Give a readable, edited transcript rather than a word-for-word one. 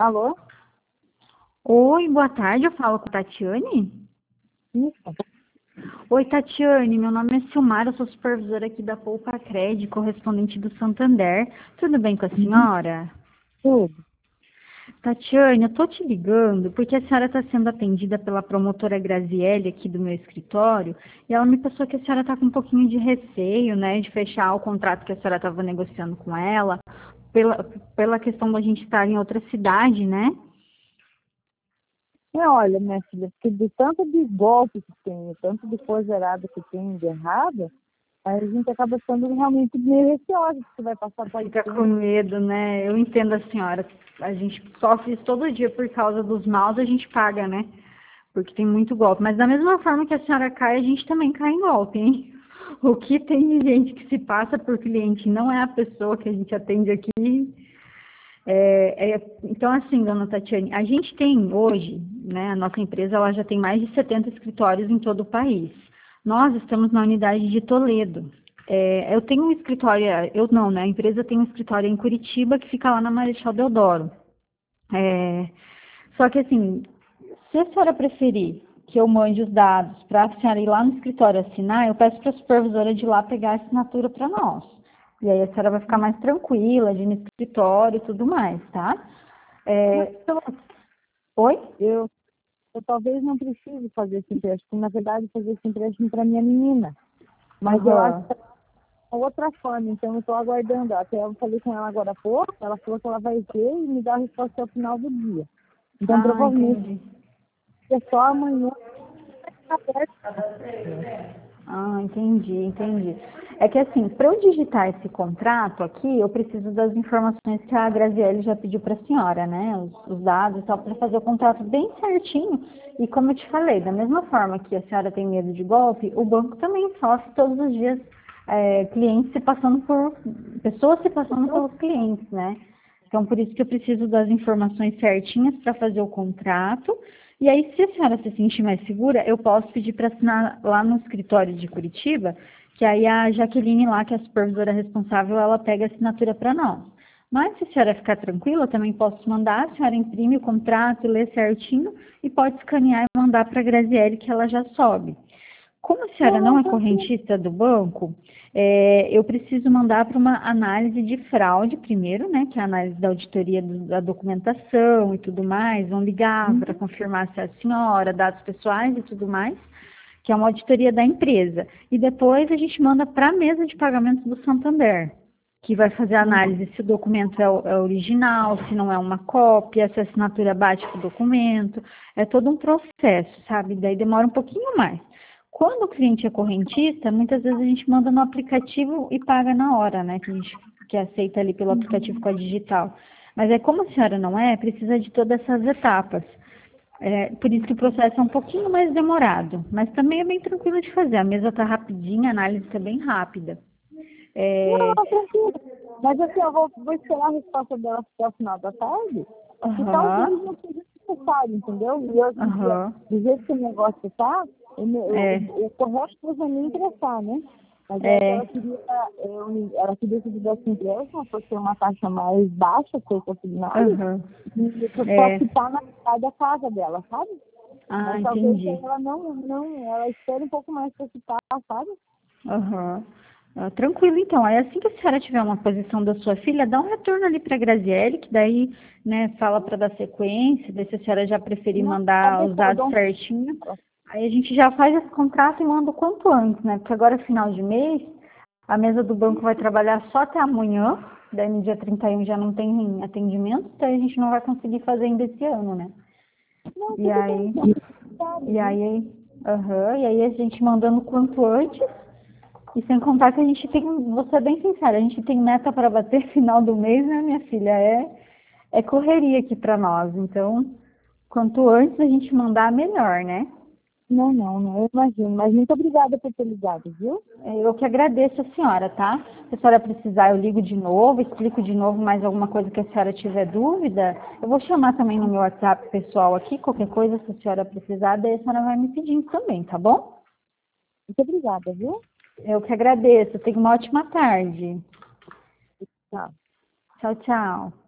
Alô? Oi, boa tarde, eu falo com a Tatiane? Isso. Oi, Tatiane, meu nome é Silmara, eu sou supervisora aqui da Poupa Cred, correspondente do Santander. Tudo bem com a Uhum. senhora? Tudo. Tatiane, eu tô te ligando porque a senhora está sendo atendida pela promotora Graziele aqui do meu escritório e ela me passou que a senhora está com um pouquinho de receio, né, de fechar o contrato que a senhora estava negociando com ela, pela, pela questão da gente estar em outra cidade, né? Olha, minha filha, porque de tanto de golpe que tem, tanto de coisa errada que tem, de errada, a gente acaba sendo realmente meio receosa, porque vai passar por Fica com cima. medo, né? Eu entendo a senhora. A gente sofre isso todo dia por causa dos maus, a gente paga, né? Porque tem muito golpe. Mas da mesma forma que a senhora cai, a gente também cai em golpe, hein? O que tem de gente que se passa por cliente não é a pessoa que a gente atende aqui. Então, assim, dona Tatiane, a gente tem hoje, né, a nossa empresa ela já tem mais de 70 escritórios em todo o país. Nós estamos na unidade de Toledo. Eu tenho um escritório, eu não, né? A empresa tem um escritório em Curitiba que fica lá na Marechal Deodoro. É, Só que, assim, se a senhora preferir que eu mande os dados para a senhora ir lá no escritório assinar, eu peço para a supervisora de lá pegar a assinatura para nós. E aí a senhora vai ficar mais tranquila de ir no escritório e tudo mais, tá? É, Então, Oi? eu talvez não precise fazer esse empréstimo, na verdade, fazer esse empréstimo para minha menina. Mas eu acho Aham. que é outra forma, então eu estou aguardando. Até eu falei com ela agora há pouco, ela falou que ela vai ver e me dar a resposta ao final do dia. Então, Ah, provavelmente, entendi. é só amanhã tá aberto. Ah, entendi. É que assim, para eu digitar esse contrato aqui, eu preciso das informações que a Graziele já pediu para a senhora, né? Os dados e tal, para fazer o contrato bem certinho. E como eu te falei, da mesma forma que a senhora tem medo de golpe, o banco também sofre todos os dias clientes se passando por, pessoas se passando pelos clientes, né? Então, por isso que eu preciso das informações certinhas para fazer o contrato. E aí, se a senhora se sentir mais segura, eu posso pedir para assinar lá no escritório de Curitiba, que aí a Jaqueline lá, que é a supervisora responsável, ela pega a assinatura para nós. Mas se a senhora ficar tranquila, eu também posso mandar, a senhora imprime o contrato, lê certinho e pode escanear e mandar para a Graziele que ela já sobe. Como a Não, senhora não não, é tranquilo. correntista do banco, eu preciso mandar para uma análise de fraude primeiro, né? Que é a análise da auditoria da documentação e tudo mais. Vão ligar para Uhum. confirmar se é a senhora, dados pessoais e tudo mais, que é uma auditoria da empresa. E depois a gente manda para a mesa de pagamentos do Santander, que vai fazer a Uhum. análise se o documento é original, se não é uma cópia, se a assinatura bate com o documento. É todo um processo, sabe? Daí demora um pouquinho mais. Quando o cliente é correntista, muitas vezes a gente manda no aplicativo e paga na hora, né? Que a gente que aceita ali pelo aplicativo com a digital. Mas é como a senhora não é, precisa de todas essas etapas. Por isso que o processo é um pouquinho mais demorado, mas também é bem tranquilo de fazer. A mesa está rapidinha, a análise está bem rápida. Não, É, não, tranquilo. Mas assim, eu vou esperar a resposta dela até o final da tarde. E Aham, talvez não seja necessário, entendeu? E hoje em dia, aham, do jeito que o negócio está, é, o correto seja nem interessar, né? Mas é que é, ela queria que eu fizesse empréstimo, por ser uma taxa mais baixa, que eu consignado, aham, e para é. quitar na cidade da casa dela, sabe? Ah, Mas talvez entendi. ela não, ela espere um pouco mais para quitar, sabe? Aham. Tranquilo, então. Aí assim que a senhora tiver uma posição da sua filha, dá um retorno ali para a Graziele, que daí, né, fala para dar sequência, daí se a senhora já preferir Não, pode mandar os deixar, eu dados dou certinho, um... aí a gente já faz esse contrato e manda o quanto antes, né? Porque agora é final de mês, a mesa do banco vai trabalhar só até amanhã, daí no dia 31 já não tem atendimento, daí a gente não vai conseguir fazer ainda esse ano, né? Não, E tudo bem, aí, então. Sabe, e viu? aí, e aí a gente mandando o quanto antes, e sem contar que a gente tem, vou ser bem sincera, a gente tem meta para bater final do mês, né, minha filha? É correria aqui para nós. Então, quanto antes a gente mandar, melhor, né? Não, eu imagino. Mas muito obrigada por ter ligado, viu? Eu que agradeço a senhora, tá? Se a senhora precisar, eu ligo de novo, explico de novo mais alguma coisa que a senhora tiver dúvida. Eu vou chamar também no meu WhatsApp pessoal aqui, qualquer coisa, se a senhora precisar, daí a senhora vai me pedindo também, tá bom? Muito obrigada, viu? Eu que agradeço. Tenha uma ótima tarde. Tchau. Tchau, tchau.